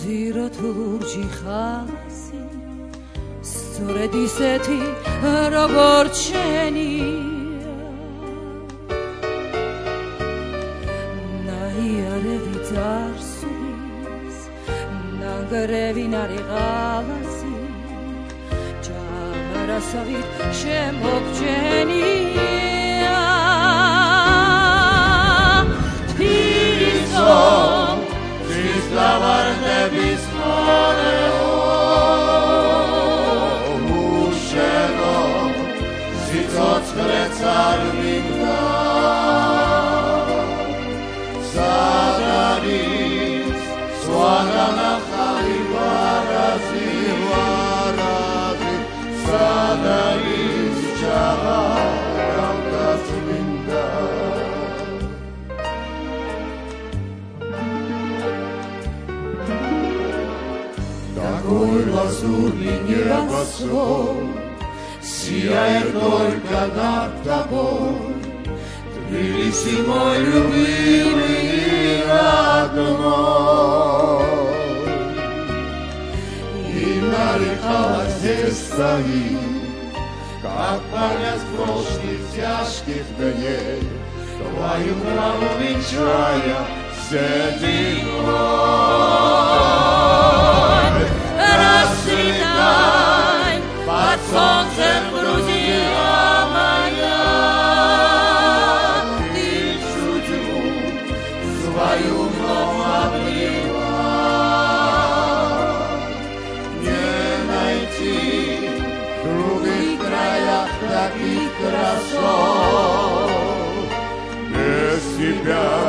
ზირო თურჯი ხალასი სწორედ ისეთი როგორც შენია ნაიარევი ძარსულის ნანგრევი ნარი ღალასი ჯამარასავით შემოგჩენია თბილისო ლავარდების ხარეო უშენო სიცოცხლეც არ მინდა სად არის სვანანახალი ვარაზი სად არის ჯაღა გავდაწმინდა Такой лазурный небосвод, сияет только над тобой, Тбилиси мой любимый и родной. И на реках здесь стоит, как память прошлых тяжких дней, Твою маму венчая сединой. Расцветай под солнцем, Грузия моя, Ты судьбу свою вновь обрела. Не найти в других краях таких красот. Без тебя